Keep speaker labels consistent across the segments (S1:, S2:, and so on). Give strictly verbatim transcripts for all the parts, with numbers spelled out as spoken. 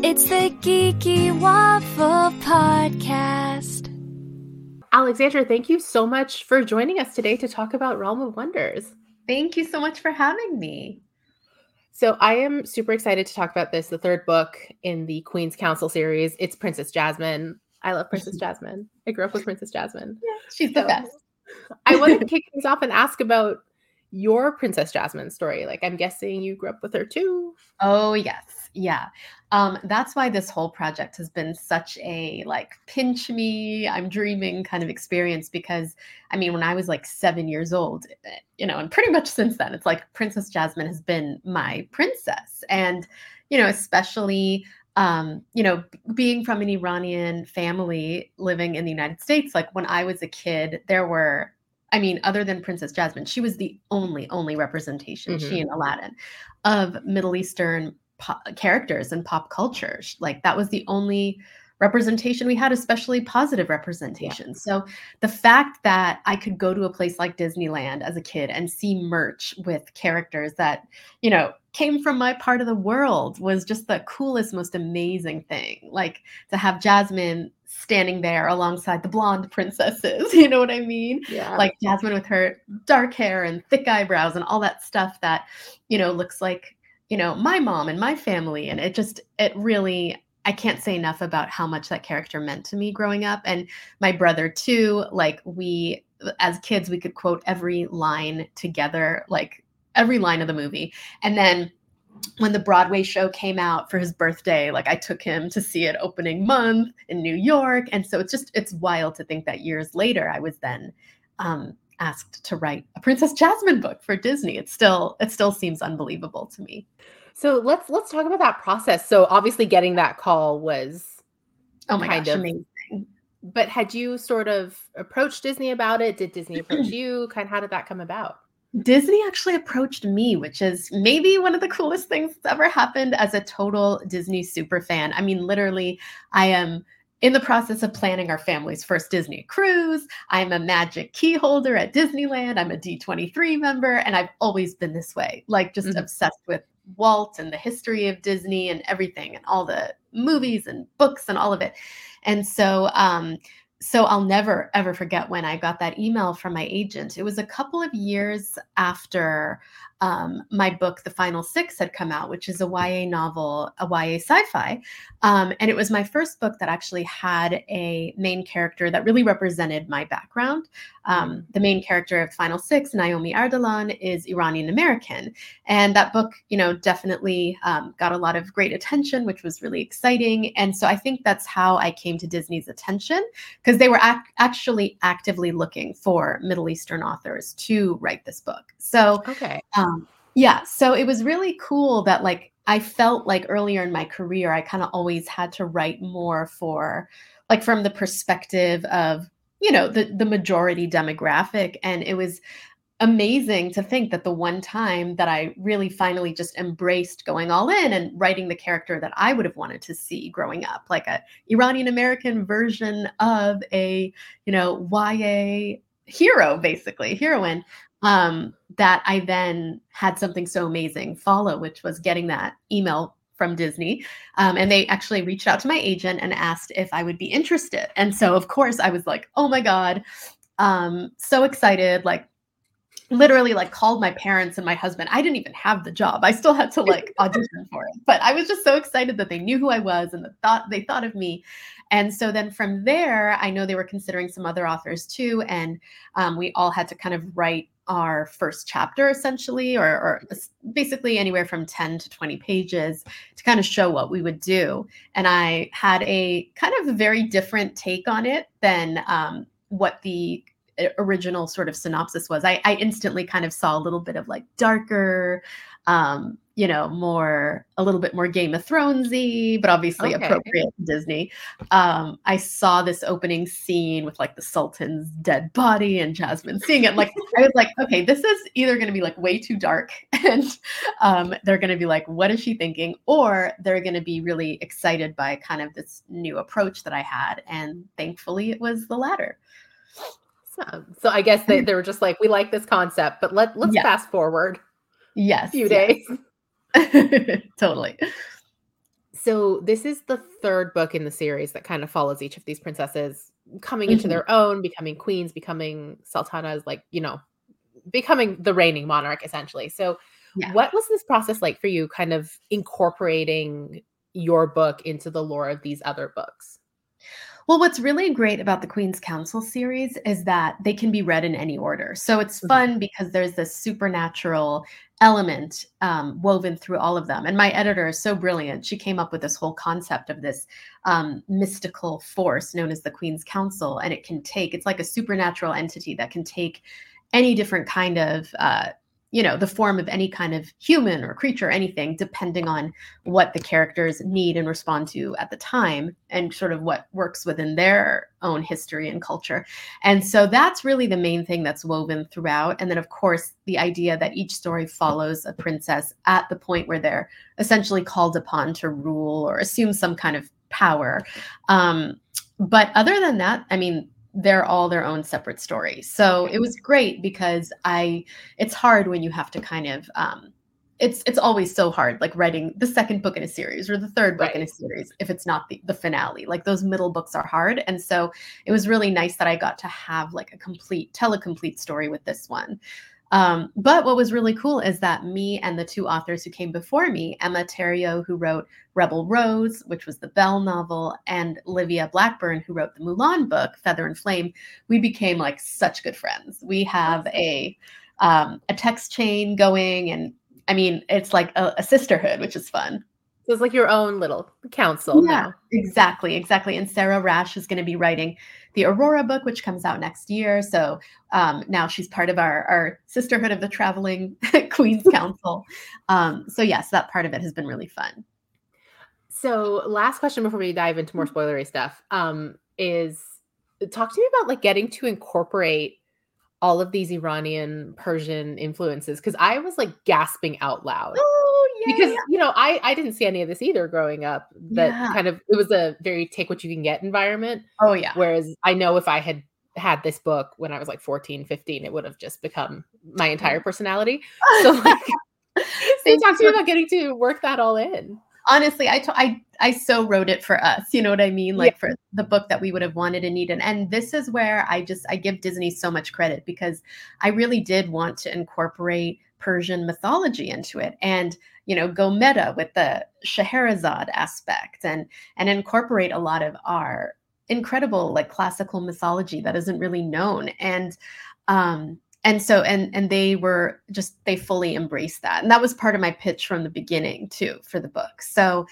S1: It's the Geeky Waffle Podcast.
S2: Alexandra, thank you so much for joining us today to talk about Realm of Wonders.
S3: Thank you so much for having me.
S2: So I am super excited to talk about this, the third book in the Queen's Council series. It's Princess Jasmine. I love Princess Jasmine. I grew up with Princess Jasmine.
S3: Yeah, she's
S2: so
S3: the best.
S2: I want to kick things off and ask about your Princess Jasmine story. Like, I'm guessing you grew up with her too.
S3: Oh, yes. Yeah. Um, that's why this whole project has been such a like pinch me, I'm dreaming kind of experience because I mean, when I was like seven years old, you know, and pretty much since then, it's like Princess Jasmine has been my princess. And, you know, especially, um, you know, being from an Iranian family living in the United States, like when I was a kid, there were I mean, other than Princess Jasmine, she was the only, only representation, mm-hmm. she and Aladdin, of Middle Eastern pop- characters and pop culture. Like that was the only representation we had, especially positive representation. Yeah. So the fact that I could go to a place like Disneyland as a kid and see merch with characters that, you know, came from my part of the world was just the coolest, most amazing thing. Like to have Jasmine standing there alongside the blonde princesses, you know what I mean?
S2: Yeah.
S3: Like Jasmine with her dark hair and thick eyebrows and all that stuff that, you know, looks like, you know, my mom and my family. And it just, it really, I can't say enough about how much that character meant to me growing up. And my brother too, like we, as kids, we could quote every line together, like every line of the movie. And then when the Broadway show came out for his birthday, like I took him to see it opening month in New York. And so it's just, it's wild to think that years later, I was then um, asked to write a Princess Jasmine book for Disney. It still, it still seems unbelievable to me.
S2: So let's, let's talk about that process. So obviously getting that call was
S3: oh my
S2: kind
S3: gosh,
S2: of
S3: amazing.
S2: But had you sort of approached Disney about it? Did Disney approach you? Kind of how did that come about?
S3: Disney actually approached me, which is maybe one of the coolest things that's ever happened as a total Disney super fan. I mean, literally, I am in the process of planning our family's first Disney cruise. I'm a Magic key holder at Disneyland. I'm a D twenty-three member, and I've always been this way, like just mm-hmm. obsessed with Walt and the history of Disney and everything and all the movies and books and all of it. And so, um, So I'll never, ever forget when I got that email from my agent. It was a couple of years after um, my book, The Final Six, had come out, which is a Y A novel, a Y A sci-fi. Um, and it was my first book that actually had a main character that really represented my background. Um, the main character of Final Six, Naomi Ardalan, is Iranian American. And that book, you know, definitely um, got a lot of great attention, which was really exciting. And so I think that's how I came to Disney's attention, because they were ac- actually actively looking for Middle Eastern authors to write this book. So,
S2: okay.
S3: um, yeah, so it was really cool that like, I felt like earlier in my career, I kind of always had to write more for like from the perspective of, you know, the, the majority demographic. And it was amazing to think that the one time that I really finally just embraced going all in and writing the character that I would have wanted to see growing up, like a Iranian American version of a, you know, Y A hero, basically heroine, um, that I then had something so amazing follow, which was getting that email from Disney. Um, and they actually reached out to my agent and asked if I would be interested. And so of course I was like, oh my God, um, so excited, like, literally like called my parents and my husband. I didn't even have the job. I still had to like audition for it, but I was just so excited that they knew who I was and the thought they thought of me. And so then from there, I know they were considering some other authors too. And um, we all had to kind of write our first chapter essentially, or, or basically anywhere from ten to twenty pages to kind of show what we would do. And I had a kind of a very different take on it than um, what the original sort of synopsis was. I, I instantly kind of saw a little bit of like darker, um, you know, more, a little bit more Game of Thrones-y, but obviously okay. appropriate to Disney. Um, I saw this opening scene with like the Sultan's dead body and Jasmine seeing it. Like, I was like, okay, this is either going to be like way too dark and um, they're going to be like, what is she thinking? Or they're going to be really excited by kind of this new approach that I had. And thankfully it was the latter.
S2: So I guess they, they were just like, we like this concept, but let, let's yes. fast forward
S3: yes,
S2: a few
S3: yes.
S2: days.
S3: Totally.
S2: So this is the third book in the series that kind of follows each of these princesses coming into
S3: Mhm.
S2: their own, becoming queens, becoming sultanas, like, you know, becoming the reigning monarch essentially. So
S3: Yeah.
S2: what was this process like for you kind of incorporating your book into the lore of these other books?
S3: Well, what's really great about the Queen's Counsel series is that they can be read in any order. So it's
S2: Mhm.
S3: fun because there's this supernatural element um, woven through all of them. And my editor is so brilliant. She came up with this whole concept of this um, mystical force known as the Queen's Counsel. And it can take, it's like a supernatural entity that can take any different kind of uh, you know, the form of any kind of human or creature, anything, depending on what the characters need and respond to at the time and sort of what works within their own history and culture. And so that's really the main thing that's woven throughout. And then, of course, the idea that each story follows a princess at the point where they're essentially called upon to rule or assume some kind of power. Um, but other than that, I mean, they're all their own separate stories. So
S2: Okay.
S3: it was great because I, it's hard when you have to kind of, um, it's it's always so hard, like writing the second book in a series or the third book in a
S2: Right.
S3: series, if it's not the, the finale. Like those middle books are hard. And so it was really nice that I got to have like a complete, tell a complete story with this one. Um, but what was really cool is that me and the two authors who came before me, Emma Theriot, who wrote Rebel Rose, which was the Belle novel, and Livia Blackburn, who wrote the Mulan book, Feather and Flame, we became like such good friends. We have
S2: Awesome.
S3: a um, a text chain going, and I mean, it's like a, a sisterhood, which is fun.
S2: So it's like your own little council
S3: Yeah,
S2: now.
S3: exactly, exactly. And Sarah Rash is going to be writing the Aurora book, which comes out next year. So um, now she's part of our, our sisterhood of the traveling Queen's Council. Um, so yes, that part of it has been really fun.
S2: So last question before we dive into more spoilery stuff, um, is talk to me about like getting to incorporate all of these Iranian Persian influences because I was like gasping out loud
S3: Oh,
S2: because
S3: yay.
S2: you know I I didn't see any of this either growing up. That
S3: Yeah.
S2: kind of it was a very take what you can get environment.
S3: Oh, yeah.
S2: Whereas I know if I had had this book when I was like fourteen, fifteen, it would have just become my entire personality. So like, so
S3: Thank
S2: talk
S3: you
S2: to me
S3: so
S2: about getting to work that all in.
S3: Honestly, I to I I so wrote it for us, you know what I mean?
S2: Yeah.
S3: Like, for the book that we would have wanted and needed, and this is where I just I give Disney so much credit because I really did want to incorporate Persian mythology into it and, you know, go meta with the Scheherazade aspect and and incorporate a lot of our incredible, like, classical mythology that isn't really known, and, um and so and and they were just they fully embraced that, and that was part of my pitch from the beginning too for the book. So,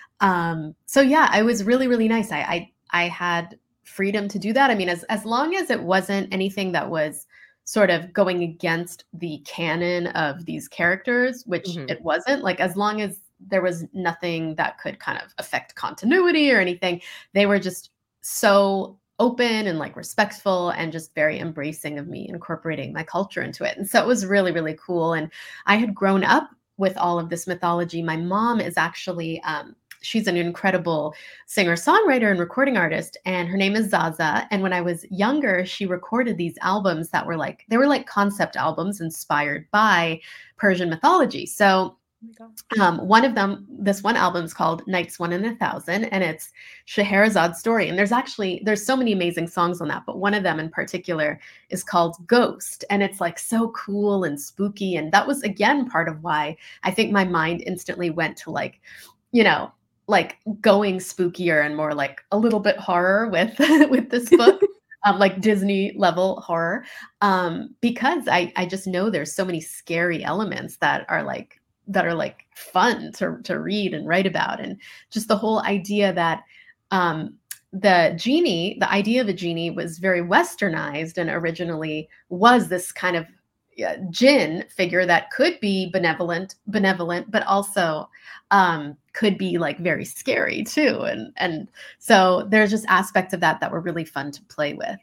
S3: um, so yeah, it was really really nice. I I, I had freedom to do that. I mean, as as long as it wasn't anything that was sort of going against the canon of these characters, which
S2: Mhm.
S3: it wasn't. Like as long as there was nothing that could kind of affect continuity or anything, they were just so open and like respectful and just very embracing of me incorporating my culture into it. And so it was really, really cool. And I had grown up with all of this mythology. My mom is actually, um, she's an incredible singer songwriter and recording artist, and her name is Zaza. And when I was younger, she recorded these albums that were like, they were like concept albums inspired by Persian mythology. So
S2: Oh my God.
S3: um, one of them, this one album is called Nights One in a Thousand, and it's Scheherazade's story. And there's actually, there's so many amazing songs on that, but one of them in particular is called Ghost. And it's like so cool and spooky. And that was, again, part of why I think my mind instantly went to like, you know, like going spookier and more like a little bit horror with, with this book. Um, like Disney level horror, um, because I, I just know there's so many scary elements that are like, that are like fun to to read and write about, and just the whole idea that um, the genie, the idea of a genie was very westernized and originally was this kind of uh, jinn figure that could be benevolent, benevolent, but also um, could be like very scary too, and and so there's just aspects of that that were really fun to play with.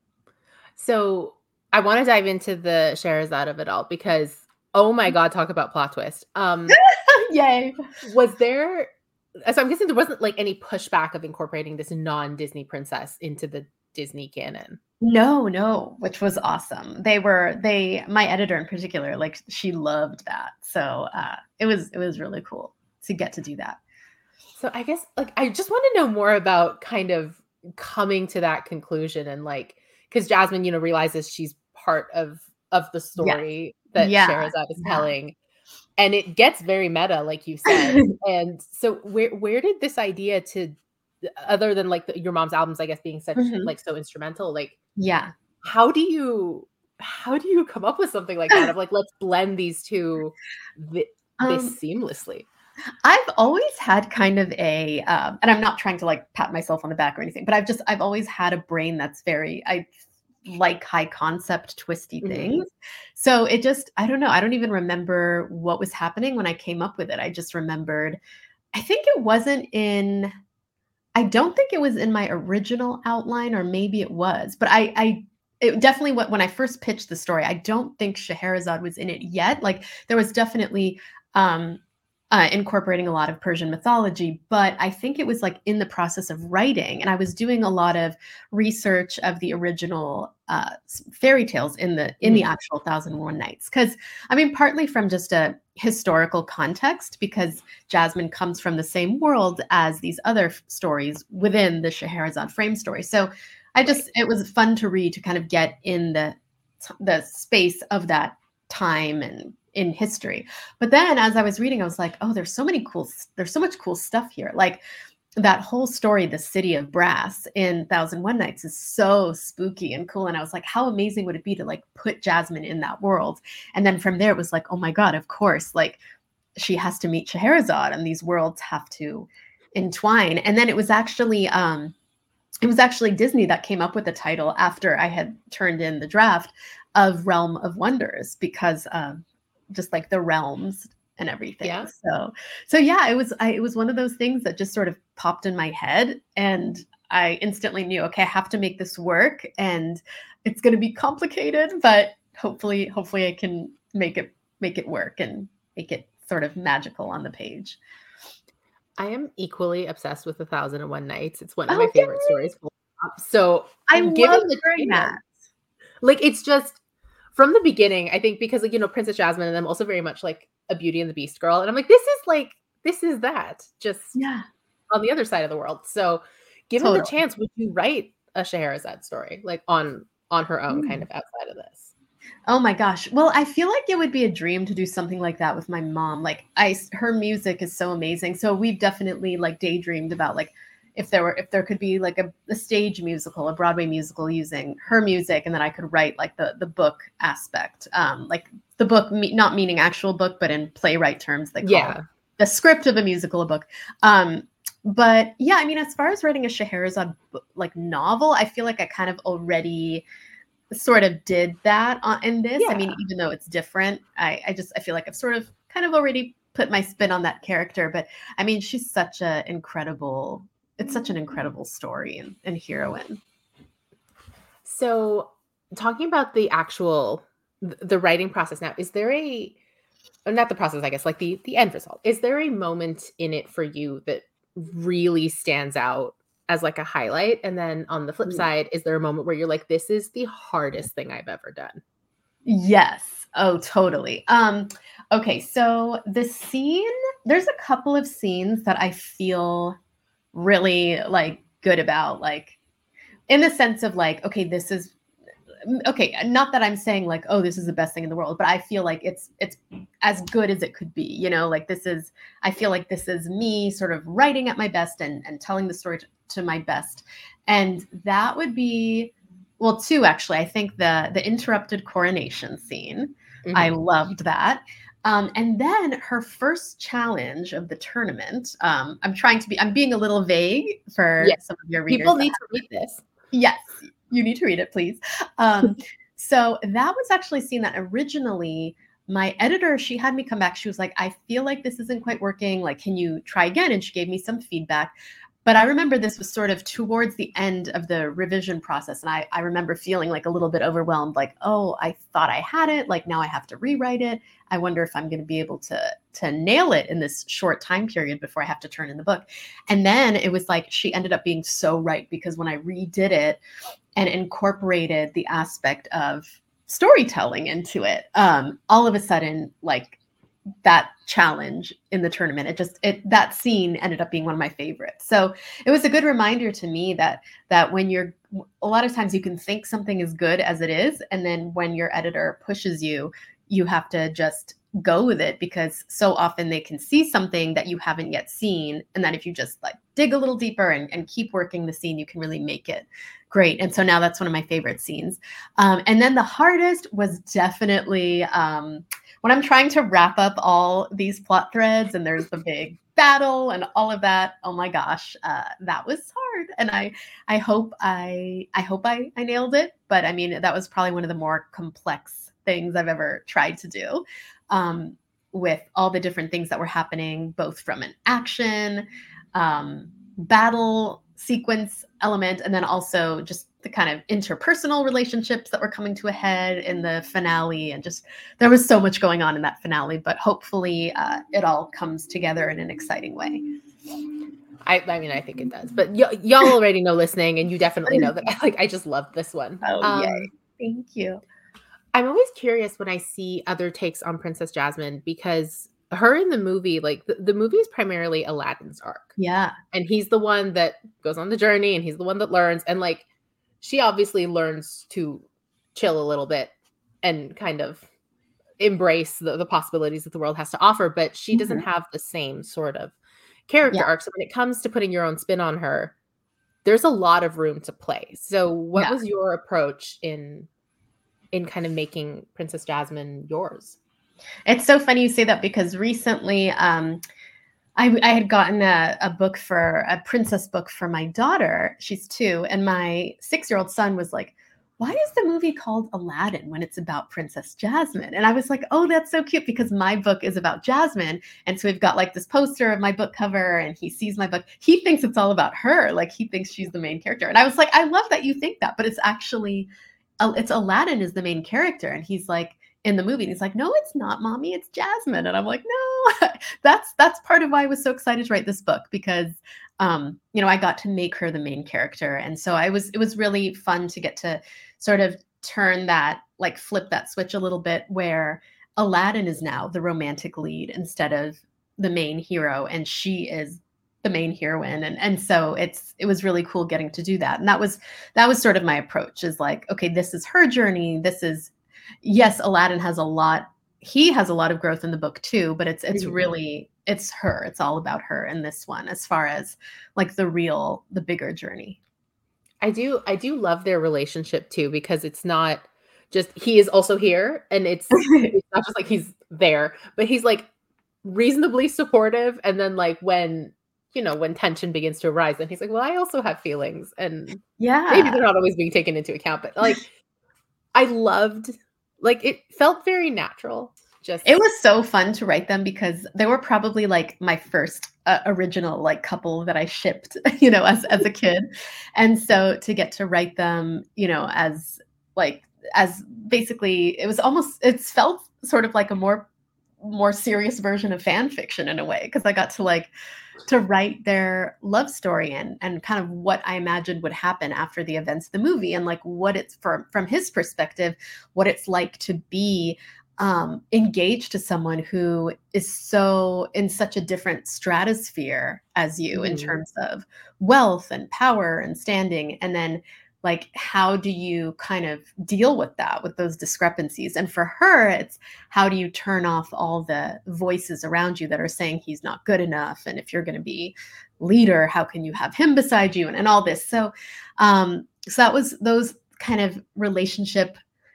S2: So I want to dive into the Scheherazade of it all because oh my God, talk about plot twist. Um,
S3: Yay.
S2: was there, so I'm guessing there wasn't like any pushback of incorporating this non-Disney princess into the Disney canon.
S3: No, no, which was awesome. They were they my editor in particular, like she loved that. So uh it was it was really cool to get to do that.
S2: So I guess like I just want to know more about kind of coming to that conclusion and like because Jasmine, you know, realizes she's part of of the
S3: Yes.
S2: story that
S3: Yeah.
S2: Scheherazade is
S3: Yeah.
S2: telling. And it gets very meta, like you said. And so where where did this idea to other than like the, your mom's albums, I guess being such
S3: Mhm.
S2: like so instrumental, like
S3: Yeah.
S2: how do you how do you come up with something like that of like let's blend these two thi-
S3: Um,
S2: this seamlessly?
S3: I've always had kind of a, um, and I'm not trying to like pat myself on the back or anything, but I've just, I've always had a brain that's very, I like high concept, twisty
S2: Mhm.
S3: things. So it just, I don't know. I don't even remember what was happening when I came up with it. I just remembered, I think it wasn't in, I don't think it was in my original outline, or maybe it was, but I, I, it definitely went when I first pitched the story. I don't think Scheherazade was in it yet. Like there was definitely um, uh, incorporating a lot of Persian mythology, but I think it was like in the process of writing, and I was doing a lot of research of the original uh, s- fairy tales in the in the
S2: Mhm.
S3: actual Thousand and One Nights. Because I mean, partly from just a historical context, because Jasmine comes from the same world as these other f- stories within the Scheherazade frame story. So I
S2: Right.
S3: just it was fun to read, to kind of get in the the space of that time and in history. But then as I was reading, I was like, oh, there's so many cool there's so much cool stuff here. Like that whole story, the City of Brass in Thousand and One Nights, is so spooky and cool. And I was like, how amazing would it be to like put Jasmine in that world? And then from there it was like, oh my God, of course, like she has to meet Scheherazade and these worlds have to entwine. And then it was actually um it was actually Disney that came up with the title after I had turned in the draft of Realm of Wonders, because um just like the realms and everything.
S2: Yeah.
S3: So so yeah, it was I, it was one of those things that just sort of popped in my head, and I instantly knew, okay, I have to make this work, and it's going to be complicated, but hopefully hopefully I can make it make it work and make it sort of magical on the page.
S2: I am equally obsessed with A Thousand and One Nights. It's one of my
S3: Oh,
S2: favorite
S3: yay!
S2: stories. full stop. So,
S3: I
S2: given
S3: love
S2: the
S3: hearing that.
S2: chance, like it's just from the beginning, I think because like you know Princess Jasmine and I'm also very much like a Beauty and the Beast girl and I'm like this is like this is that just
S3: Yeah,
S2: on the other side of the world. So, given the
S3: totally.
S2: chance, would you write a Scheherazade story like on on her own kind of outside of this?
S3: Oh my gosh. Well, I feel like it would be a dream to do something like that with my mom. Like I s- her music is so amazing. So we've definitely like daydreamed about like if there were if there could be like a, a stage musical, a Broadway musical using her music, and then I could write like the the book aspect. Um like the book me, not meaning actual book, but in playwright terms they call
S2: Yeah.
S3: the script of a musical a book. Um but yeah, I mean, as far as writing a Scheherazade bo- like novel, I feel like I kind of already sort of did that on, in this. I mean,
S2: Yeah.
S3: even though it's different, I, I just I feel like I've sort of kind of already put my spin on that character. But I mean, she's such a incredible. It's such an incredible story and, and heroine.
S2: So, talking about the actual th- the writing process now, is there a or not the process, I guess, like the the end result. Is there a moment in it for you that really stands out as like a highlight? And then on the flip
S3: Mm.
S2: side, is there a moment where you're like, this is the hardest thing I've ever done?
S3: Yes. Oh, totally. Um, okay, so the scene, there's a couple of scenes that I feel really like good about, like in the sense of like, okay, this is okay, not that I'm saying like, oh, this is the best thing in the world, but I feel like it's it's as good as it could be, you know, like this is I feel like this is me sort of writing at my best and and telling the story to, to my best. And that would be well, two actually. I think the the interrupted coronation scene. I
S2: Mhm.
S3: loved that. Um, and then her first challenge of the tournament. Um, I'm trying to be I'm being a little vague
S2: Yeah.
S3: for some of your readers
S2: People
S3: that
S2: need to read this.
S3: yes, you need to read it, please. Um, so that was actually a scene that originally my editor, she had me come back. She was like, I feel like this isn't quite working. Like, can you try again? And she gave me some feedback. But I remember this was sort of towards the end of the revision process. And I, I remember feeling like a little bit overwhelmed, like, oh, I thought I had it. Like now I have to rewrite it. I wonder if I'm going to be able to, to nail it in this short time period before I have to turn in the book. And then it was like she ended up being so right, because when I redid it and incorporated the aspect of storytelling into it, um, all of a sudden, like that challenge in the tournament. It just it that scene ended up being one of my favorites. So it was a good reminder to me that that when you're a lot of times you can think something is good as it is, and then when your editor pushes you, you have to just go with it, because so often they can see something that you haven't yet seen, and that if you just like dig a little deeper and, and keep working the scene, you can really make it great. And so now that's one of my favorite scenes. Um, and then the hardest was definitely um, when I'm trying to wrap up all these plot threads and there's the big battle and all of that. Oh my gosh, uh, that was hard. And I, I hope I, I hope I, I nailed it. But I mean, that was probably one of the more complex things I've ever tried to do, um, with all the different things that were happening, both from an action, um, battle sequence element, and then also just the kind of interpersonal relationships that were coming to a head in the finale. And just, there was so much going on in that finale, but hopefully uh, it all comes together in an exciting way.
S2: I, I mean, I think it does, but y- y'all already know listening, and you definitely know that like, I just love this one.
S3: Oh,
S2: um,
S3: yay. Thank you.
S2: I'm always curious when I see other takes on Princess Jasmine, because her in the movie, like the, the movie is primarily Aladdin's arc.
S3: Yeah.
S2: And he's the one that goes on the journey, and he's the one that learns. And like, she obviously learns to chill a little bit and kind of embrace the, the possibilities that the world has to offer, but she mm-hmm. doesn't have the same sort of character yeah. arc. So when it comes to putting your own spin on her, there's a lot of room to play. So what yeah. was your approach in in kind of making Princess Jasmine yours?
S3: It's so funny you say that, because recently um, I, I had gotten a, a book for a princess book for my daughter. She's two. And my six-year-old son was like, why is the movie called Aladdin when it's about Princess Jasmine? And I was like, oh, that's so cute, because my book is about Jasmine. And so we've got like this poster of my book cover, and he sees my book. He thinks it's all about her. Like, he thinks she's the main character. And I was like, I love that you think that, but it's actually, it's Aladdin is the main character. And he's like, in the movie, and he's like, no, it's not, mommy, it's Jasmine. And I'm like, no, that's, that's part of why I was so excited to write this book, because, um, you know, I got to make her the main character. And so I was, it was really fun to get to sort of turn that, like flip that switch a little bit, where Aladdin is now the romantic lead instead of the main hero. And she is the main heroine. And, and so it's, it was really cool getting to do that. And that was, that was sort of my approach, is like, okay, this is her journey. This is, yes, Aladdin has a lot. He has a lot of growth in the book too, but it's it's really it's her. It's all about her in this one, as far as like the real, the bigger journey.
S2: I do I do love their relationship too, because it's not just he is also here, and it's, it's not just like he's there, but he's like reasonably supportive. And then like when you know when tension begins to arise, then he's like, well, I also have feelings, and
S3: yeah,
S2: maybe they're not always being taken into account, but like I loved. Like, it felt very natural. Just
S3: it was so fun to write them, because they were probably like my first uh, original like couple that I shipped, you know, as as a kid. And so to get to write them, you know, as like as basically it was almost it's felt sort of like a more more serious version of fan fiction in a way, because I got to like to write their love story and and kind of what I imagined would happen after the events of the movie, and like what it's from from his perspective, what it's like to be um, engaged to someone who is so in such a different stratosphere as you, mm. in terms of wealth and power and standing, and then like, how do you kind of deal with that, with those discrepancies? And for her, it's how do you turn off all the voices around you that are saying he's not good enough? And if you're going to be leader, how can you have him beside you? And, and all this. So, um, so that was those kind of relationship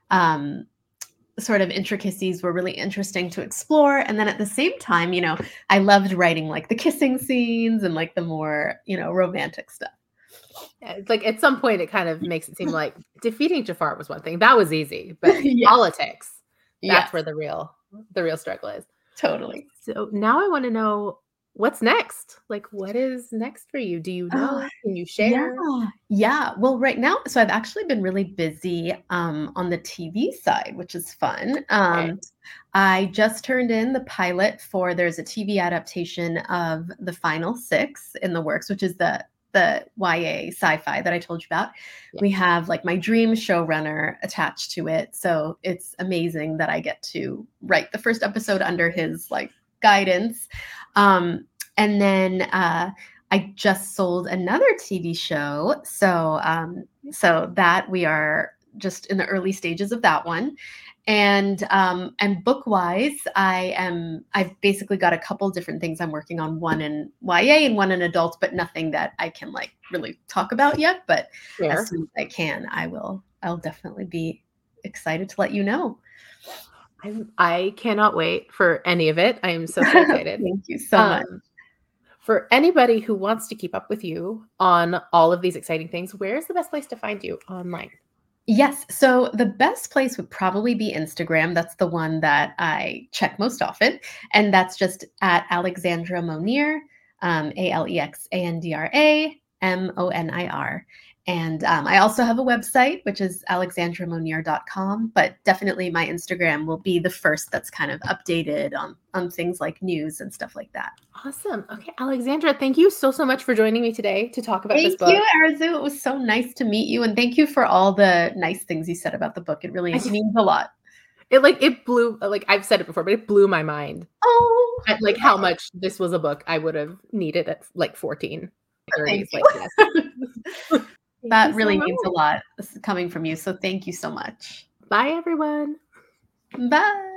S3: um, sort of intricacies were really interesting to explore. And then at the same time, you know, I loved writing like the kissing scenes and like the more, you know, romantic stuff.
S2: Yeah, it's like at some point it kind of makes it seem like defeating Jafar was one thing. That was easy, but yeah. politics, that's yes. where the real the real struggle is.
S3: Totally.
S2: So now I want to know what's next. Like, what is next for you? Do you know? Uh, Can you share?
S3: Yeah. Yeah. Well, right now, so I've actually been really busy um, on the T V side, which is fun. Um, okay. I just turned in the pilot for, there's a T V adaptation of The Final Six in the works, which is the the Y A sci-fi that I told you about.
S2: Yeah.
S3: We have like my dream showrunner attached to it. So it's amazing that I get to write the first episode under his like guidance. Um, and then uh, I just sold another T V show. So um, so that we are just in the early stages of that one. And um, and book wise, I am I've basically got a couple different things I'm working on, one in Y A and one in adult, but nothing that I can like really talk about yet. But
S2: Fair.
S3: as soon as I can, I will I'll definitely be excited to let you know.
S2: I'm, I cannot wait for any of it. I am so, so excited.
S3: Thank you so much.
S2: Um, for anybody who wants to keep up with you on all of these exciting things, where's the best place to find you online?
S3: Yes. So the best place would probably be Instagram. That's the one that I check most often. And that's just at Alexandra Monir, um, A L E X A N D R A M O N I R. And um, I also have a website, which is alexandra monir dot com. But definitely my Instagram will be the first that's kind of updated on, on things like news and stuff like that.
S2: Awesome. Okay, Alexandra, thank you so, so much for joining me today to talk about
S3: Thank
S2: this book.
S3: you, Arzu. It was so nice to meet you. And thank you for all the nice things you said about the book. It really
S2: I-
S3: means a lot.
S2: It like it blew like I've said it before, but it blew my mind
S3: Oh,
S2: at like how much this was a book I would have needed at like fourteen.
S3: Thank
S2: thirties,
S3: you.
S2: like, yes. Thank
S3: That
S2: you so
S3: really means a
S2: much.
S3: lot coming from you. So thank you so much.
S2: Bye, everyone.
S3: Bye.